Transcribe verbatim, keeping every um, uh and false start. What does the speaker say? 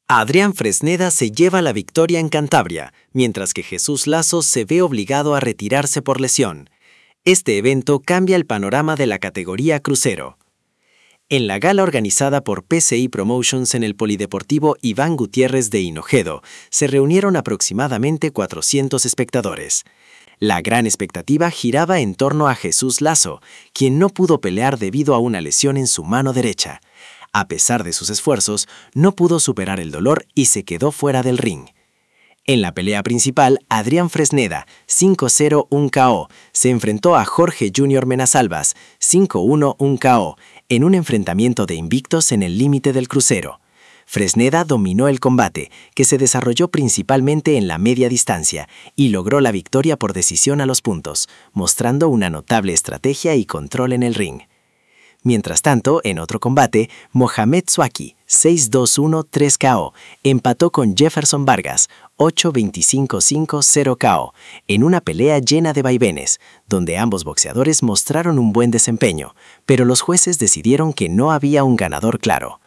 Adrián Fresneda se lleva la victoria en Cantabria, mientras que Jesús Lazo se ve obligado a retirarse por lesión. Este evento cambia el panorama de la categoría crucero. En la gala organizada por P C I Promotions en el Polideportivo Iván Gutiérrez de Hinojosa, se reunieron aproximadamente cuatrocientos espectadores. La gran expectativa giraba en torno a Jesús Lazo, quien no pudo pelear debido a una lesión en su mano derecha. A pesar de sus esfuerzos, no pudo superar el dolor y se quedó fuera del ring. En la pelea principal, Adrián Fresneda, cinco cero un K O, se enfrentó a Jorge Junior Menasalvas, cinco uno un K O, en un enfrentamiento de invictos en el límite del crucero. Fresneda dominó el combate, que se desarrolló principalmente en la media distancia, y logró la victoria por decisión a los puntos, mostrando una notable estrategia y control en el ring. Mientras tanto, en otro combate, Mohamed Swaki, seis dos uno tres K O, empató con Jefferson Vargas, ocho veinticinco cinco cero K O, en una pelea llena de vaivenes, donde ambos boxeadores mostraron un buen desempeño, pero los jueces decidieron que no había un ganador claro.